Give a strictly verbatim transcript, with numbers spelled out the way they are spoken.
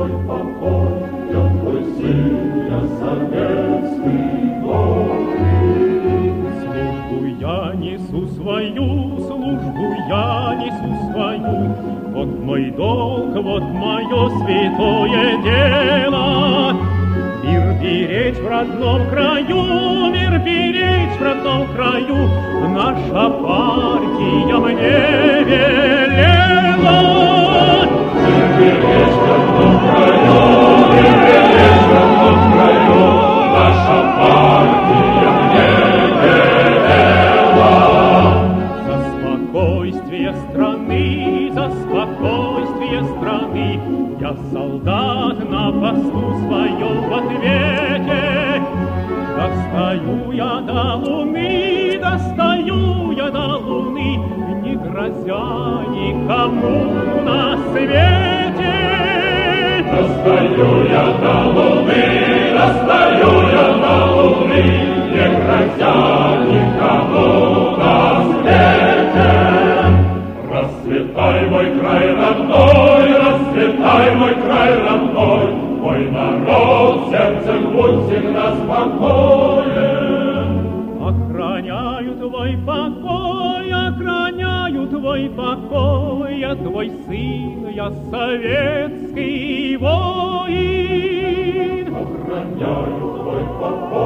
твой покой, я твой сын, я советский воин. Службу я несу свою, службу я несу свою, вот мой долг, вот мое святое дело. Мир беречь в родном краю, мир беречь в родном краю, наша партия мне велела. Мир беречь в родном краю, мир беречь в родном краю, наша партия мне велела. За спокойствие страны, за спокойствие страны, я солдат на посту своем в ответе. Достаю я до луны, достаю я до луны, не грозя никому на свете. Достаю я до луны, достаю я до луны, не грозя никому на свете. Расцветай, мой край родной, расцветай, мой край родной, мой народ, сердцем будь всегда спокоен. Охраняю твой покой, охраняю твой покой, я твой сын, я советский воин. Охраняю твой покой,